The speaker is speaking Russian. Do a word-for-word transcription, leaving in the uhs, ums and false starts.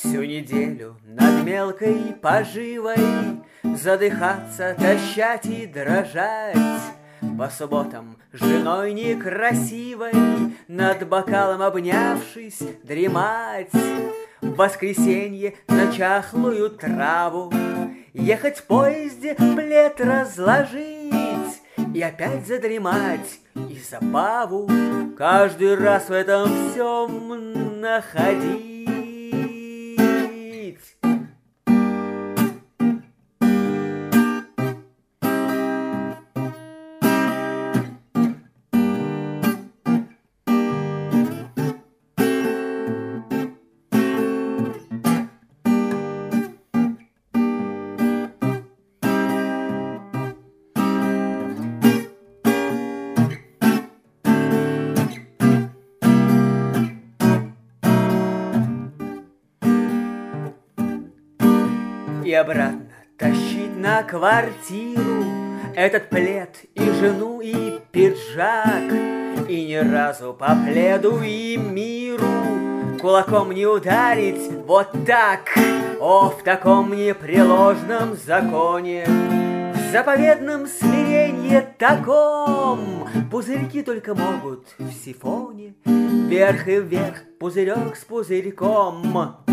Всю неделю над мелкой поживой задыхаться, тащать и дрожать. По субботам с женой некрасивой над бокалом обнявшись дремать. В воскресенье на чахлую траву ехать в поезде, плед разложить и опять задремать и забаву каждый раз в этом всем находить. И обратно тащить на квартиру этот плед и жену, и пиджак. И ни разу по пледу и миру кулаком не ударить вот так. О, в таком непреложном законе, в заповедном смиренье таком, пузырьки только могут в сифоне вверх и вверх, пузырек с пузырьком.